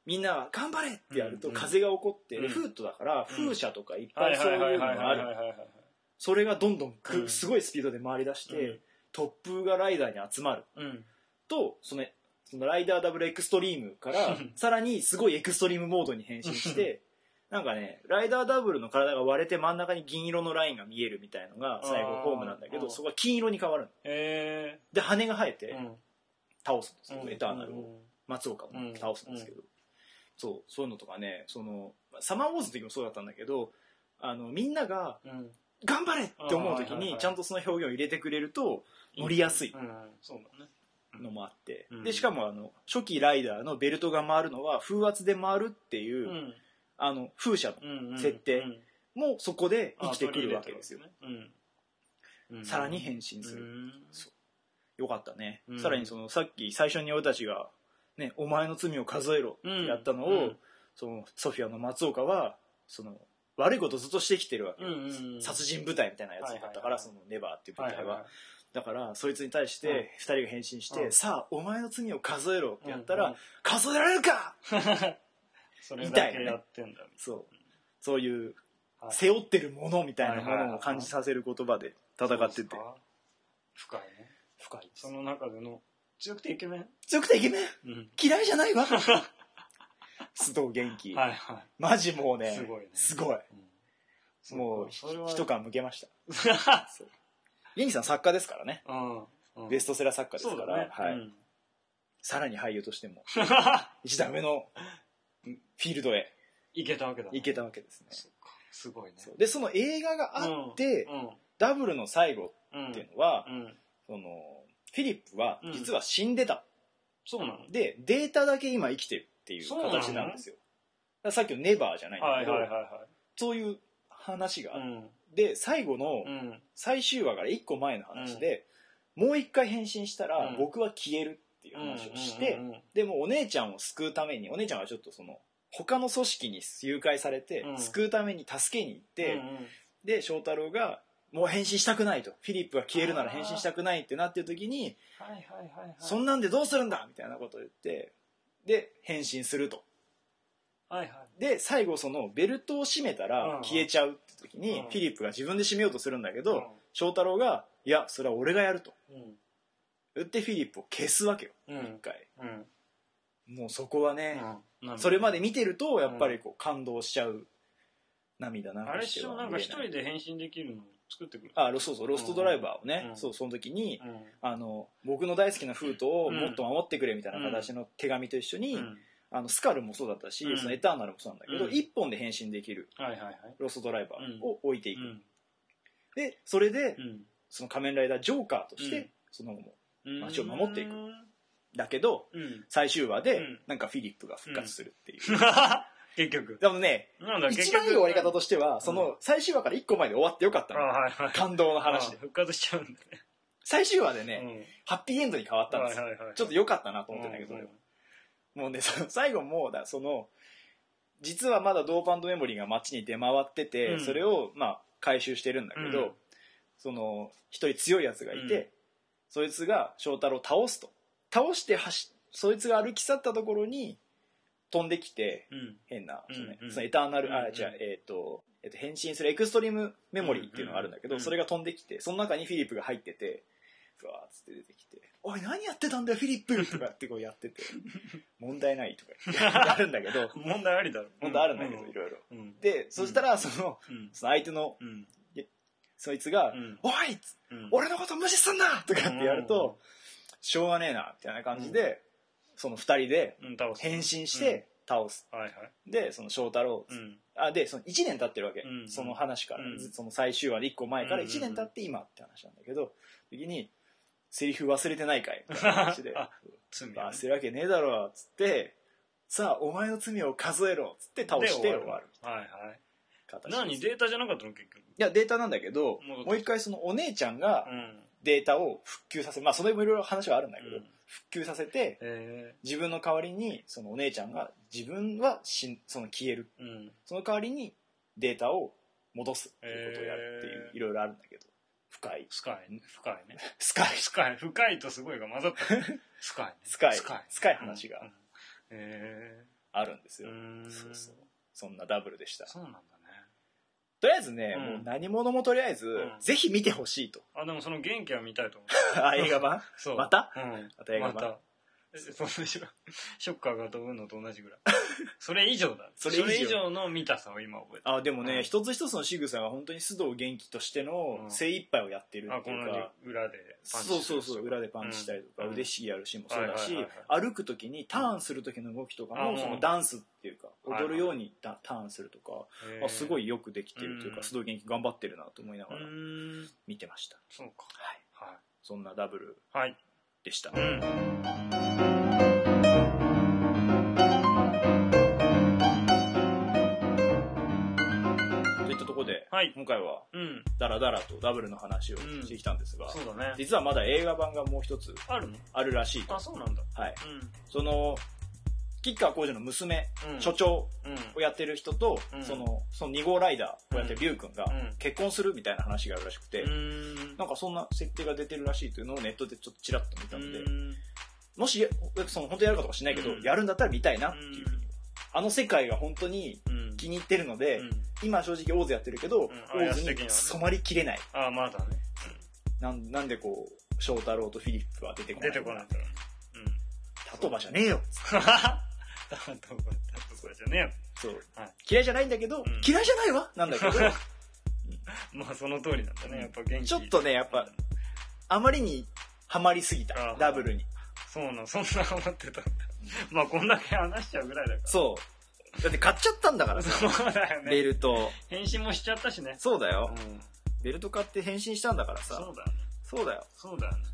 みんなが頑張れってやると風が起こって、うん、フートだから風車とかいっぱいそういうのがある。それがどんどんく、うん、すごいスピードで回り出して、うん、突風がライダーに集まる、うん、とそのそのライダーダブルエクストリームからさらにすごいエクストリームモードに変身してなんかねライダーダブルの体が割れて真ん中に銀色のラインが見えるみたいのが最後ホームなんだけどそこが金色に変わるの、えー、で羽が生えて倒すんですけど、うん、エターナルを松岡も倒すんですけど、うん、そうそういうのとかねそのサマーウォーズの時もそうだったんだけどあのみんなが、うん頑張れって思う時にちゃんとその表現を入れてくれると乗りやすいのもあってでしかもあの初期ライダーのベルトが回るのは風圧で回るっていう、うん、あの風車の設定もそこで生きてくるわけですよ、うん、さらに変身する、うん、そうよかったね、うん、さらにそのさっき最初に俺たちが、ね、お前の罪を数えろってやったのを、うん、そのソフィアの松岡はその悪いことをずっとしてきてるわけ、うんうんうん、殺人部隊みたいなやつだったから、はいはいはい、そのネバーっていう部隊は、はいはいはい、だからそいつに対してふたりが変身して、うん、さあお前の罪を数えろってやったら、うんうん、数えられるかそれだけやってんだ、ね、 そうそういう背負ってるものみたいなものを感じさせる言葉で戦ってて、 深いね深いその中での強くてイケメン強くてイケメン、うん、嫌いじゃないわ須藤元気、はいはい、マジもうねすごいねすごい、うん、もう一皮むけましたそう元気さん作家ですからね、うんうん、ベストセラー作家ですから、ねはいうん、さらに俳優としても一段上のフィールドへ行けたわけだ行けたわけですねすごいねでその映画があって、うんうん、ダブルの最後っていうのは、うんうん、そのフィリップは実は死んでた、うん、 そうなのでデータだけ今生きてるっていう形なんですよ。ださっきのネバーじゃないんだけど、はいはいはいはい、そういう話がある、うん、で最後の最終話からいっこまえの話で、うん、もう一回変身したら僕は消えるっていう話をして、うんうんうんうん、でもお姉ちゃんを救うためにお姉ちゃんはちょっとその他の組織に誘拐されて、うん、救うために助けに行って、うんうん、で翔太郎がもう変身したくないとフィリップが消えるなら変身したくないってなってる時に、はいはいはいはい、そんなんでどうするんだみたいなことを言ってで変身すると、はいはい、で最後そのベルトを締めたら消えちゃうって時に、うん、フィリップが自分で締めようとするんだけど、うん、翔太郎がいやそれは俺がやると、うん、言ってフィリップを消すわけよ、うん、一回、うん、もうそこはね、うん、それまで見てるとやっぱりこう感動しちゃう涙なんかしてはあれっしょなんか一人で変身できるの作ってくるあそうそうロストドライバーをね、うん、そうその時に、うん、あの僕の大好きなフートをもっと守ってくれみたいな形の手紙と一緒に、うん、あのスカルもそうだったし、うん、そのエターナルもそうなんだけど、うん、一本で変身できる、はいはいはい、ロストドライバーを置いていく、うん、でそれで、うん、その仮面ライダージョーカーとして、うん、その街を守っていく、だけど、うん、最終話で、うん、なんかフィリップが復活するっていう、うん結局でもね一番いい終わり方としては、うん、その最終話からいっこまえで終わってよかったの、はいはい、感動の話で復活しちゃうんだね最終話でね、うん、ハッピーエンドに変わったんですよ、はいはいはい、ちょっと良かったなと思ってんだけど、うんうん、もうね最後もだその実はまだドーパンドメモリーが街に出回ってて、うん、それをまあ回収してるんだけど、うん、その一人強いやつがいて、うん、そいつが翔太郎を倒すと倒して走そいつが歩き去ったところに飛んできて、うん、変な、うんうん、そのエターナル、うんうん、あ、じゃあ、えっ、ー、と、えーと、変身するエクストリームメモリーっていうのがあるんだけど、うんうん、それが飛んできて、その中にフィリップが入ってて、ふわーっつって出てきて、おい、何やってたんだよ、フィリップとかってこうやってて、問題ないとかやるんだけど、 問題ありだろ。 問題あるんだけど、いろいろ。で、そしたら、その、うん、その相手の、うん、そいつが、うん、おい、うん、俺のこと無視すんなとかってやると、しょうがねえな、みたいな感じで、そのふたりで変身して倒す、うんはいはい、でその翔太郎、うん、あでそのいちねん経ってるわけ、うん、その話から、うん、その最終話でいっこまえからいちねん経って今って話なんだけど時にセリフ忘れてないかいみたいな話で忘れるわけねえだろっつってさあお前の罪を数えろっつって倒して終わるはいはい何データじゃなかったの結局いやデータなんだけどもう一回そのお姉ちゃんがデータを復旧させまあそれもいろいろ話はあるんだけど、うん復旧させて、えー、自分の代わりにそのお姉ちゃんが自分はしその消える、うん、その代わりにデータを戻すっていうことをやるっていう、えー、いろいろあるんだけど深い深いね深いね深い深い深いとすごいが混ざった深いね深い深い話が、 うんうん、えあるんですよ。 うーんそうそう。そんなダブルでした。 そうなんだね。 とりあえずね、 うんもう何者もとりあえず、 んぜひ見てほしいと。 あ、でもその元気は見たいと思あ、映画版そう。 またう。うん。 また映画版また。えそんなショショッカーが飛ぶのと同じぐらい。それ以上だ。 そそれ以上れ以上の見たさを今覚えてる。 あ、でもね、 うん一つ一つの仕草が本当に須藤元気としての精一杯をやってるあ、 っていうこのか、 裏でパンチそうそうそう、裏でパンチしたりとか、 うん腕ひしぎやるシーンもそうだし、 はいはいはい歩く時にターンする時の動きとかも、 うんそのダンスっていうか、 うん踊るようにタターンするとか、 へーあすごいよくできてるというか、 うん須藤元気頑張ってるなと思いなうがらーん。 見てました。 そうか。 はい。 はそんなダブルい。はい。 でした。 うん。 といったところで、 はい。 今回はうん。 ダラダラとダブルの話をしてきたんですが、 そうだね。 実はまだ映画版がもう一つあるの？ あるらしいと。 あ、そうなんだ。 はい。 うその吉川晃司の娘、 ん。うん。 所長うん。 をやってる人と、 うんそのそのに号ライダーをやってる龍君がうん結婚するみたいな話があるらしくて、 うーん。 なんかそんな設定が出てるらしいというのをネットでちょっとちらっと見たので、 うんもしその本当にやるかとかしないけど、 うんやるんだったら見たいなっていうふうに、あの世界が本当にうん。 気に入ってるので、 うん今正直オーズやってるけど、 んオーズに染まりきれない。 あ、まだね。 なんなんでこう翔太郎とフィリップは出てこない出てこないから。うん。 タトバじゃねえよ。 タトバ、タトバじゃねえよ。 そう、 はい嫌いじゃないんだけど、 ん嫌いじゃないわなんだけどまあその通りなんだね。やっぱ元気。 ちょっとねやっぱあまりにハマりすぎたあダブルに。 そうなん、そんなハマってたんだ。まあこんだけ話しちゃうぐらいだから。 そうだって買っちゃったんだからさそうだよね。 ベルト。 返信もしちゃったしね。 そうだよ、 うん。 ベルト買って変身したんだからさ。 そうだよね。 そうだよ。 そうだよね。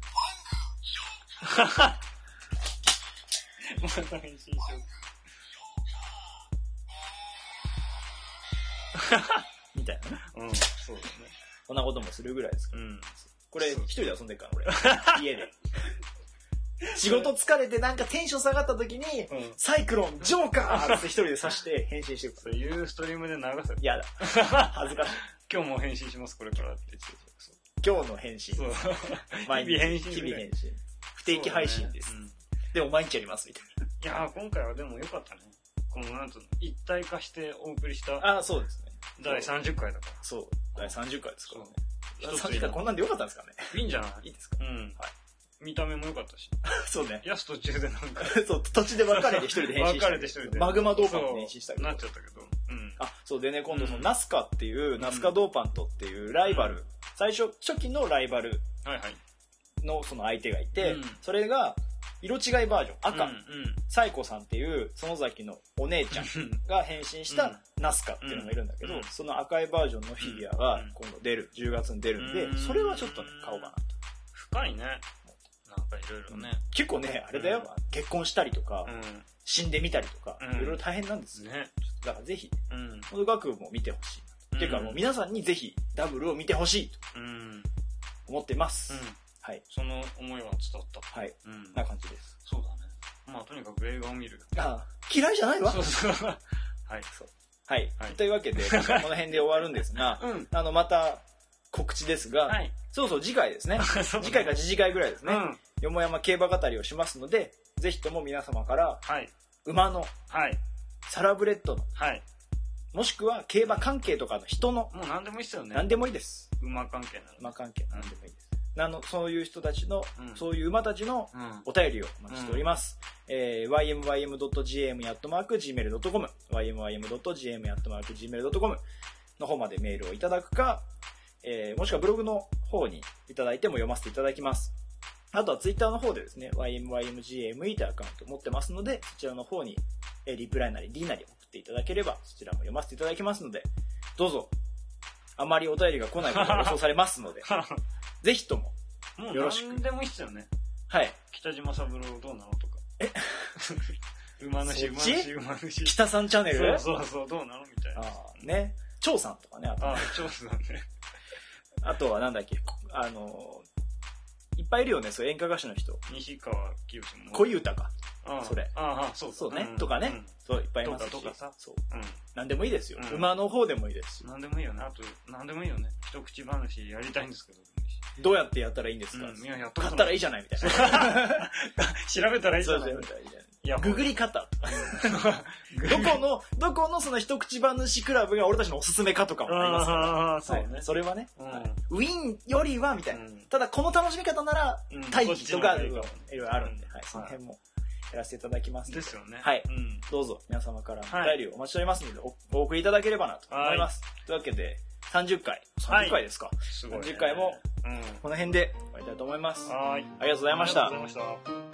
また返信しよみたいなね。 う。うん、そうだね。 こんなこともするぐらいですから。 うん。 これそう一人で遊んでるから俺家で仕事疲れてなんかテンション下がった時に、 うんサイクロンジョーカーって一人で刺して変身してるかそういうストリームで流せる。 らやだ恥ずかしい。 今日も返信します、これからって言って。 今日の返信そう。 毎日日々返信日々返信不定期配信です、 そうだねでも毎日やりますみたいうんいやー、今回はでも良かったね。この、なんつうの、一体化してお送りしたな。ああそうですね。 だいさんじゅっかいだから。 そうだいさんじゅっかいですからね。 そうさんじゅっかいこんなんでよかったんですかね。 いいんじゃないいいですか。 うん。 はい見た目も良かったし。 そうね。 やす途中でなんか、 そう途中で別れて一人で変身した。 別れて一人で。 マグマドーパンと変身したけどそうなっちゃったけど。うん。 あそうでね今度そのうんナスカっていう、ナスカドーパントっていうライバル、最初初期のライバルはいはい。 のその相手がいて、 うんそれが色違いバージョン赤、 うんうん。 サイコさんっていう園崎のお姉ちゃんが変身したナスカっていうのがいるんだけど、 うんその赤いバージョンのフィギュアがうん今度出るじゅうがつに出るんで、 うんそれはちょっとね買おうかなと。 深いね。なんかいろいろね。 結構ねあれだよ、 うん結婚したりとか、 う死んでみたりとか、 うんいろいろ大変なんですよ、 ね。 だからぜひうん。 この学部も見てほしい、っていうかもう皆さんにぜひダブルを見てほしいとうん。うん。 思ってます、はいその思いは伝わった。 はいうん。 な感じです。 そうだね。まあとにかく映画を見る。 あ嫌いじゃないわ。 そうそう。はい。 そうはい、 はいというわけでこの辺で終わるんですが、 うん。 あのまた告知ですが、 はい。 そうそう次回ですねそう次回か次次回ぐらいですね、 うん。 よもやま競馬語りをしますのでぜひとも皆様からはい。 馬のはい。 サラブレッドのはい。 もしくは競馬関係とかの人のもう何でもいいっすよね。 何でもいいです。 馬関係なら。 馬関係何でもいいです。あのそういう人たちの、 うんそういう馬たちのうん。 お便りをお待ちしております。えー、ワイエムワイエムドットジーエム アットマーク ジーメールドットコム ワイエムワイエムドットジーエム アットマーク ジーメールドットコム の方までメールをいただくか、えー、もしくはブログの方にいただいても読ませていただきます。あとはツイッターの方でですね ワイエムワイエムジーエムイー というアカウントを持ってますので、そちらの方に、えー、リプライなり D なり送っていただければそちらも読ませていただきますので、どうぞあまりお便りが来ないことが予想されますのでぜひとももうよろしく何でもいいっすよね。 はい北島三郎どうなのとか。え馬主、馬そっち主、馬主。 北さんチャンネルそうそうそう、どうなのみたいな。 ああね張さんとかね、あとああ、超すだね。 あとはなんだっけ、あのいっぱいいるよね、そういう演歌歌手の人。 西川きよしも。 恋歌か。 ああそれああ、そうそうね、 んとかね、 うんそういっぱいいますし。 とかとかさそう。 うん。 なんでもいいですよ。 うん馬の方でもいいですし。 なんでもいいよね。あと、なんでもいいよね。一口話やりたいんですけど。 どうやってやったらいいんですか、 うん、いや、やったことない。 買ったらいいじゃないみたいな。 調べたらいいじゃない。 そうそうググり方どこのどこのその一口話クラブが俺たちのおすすめかとかもありますから、 あそうね、 はい、それはね、うん、ウィンよりはみたいな、うん、ただこの楽しみ方なら大義とかいろいろあるんで、うん、はい、その辺もやらせていただきますので、 ですよね、 はい、うん、どうぞ皆様からお便りをお待ちしておりますので、はい、お, お送りいただければなと思います、はい、というわけでさんじゅっかいさんじゅっかいですか、はい、すごいね、さんじゅっかいもこの辺で終わりたいと思います。はい、ありがとうございました。ありがとうございました。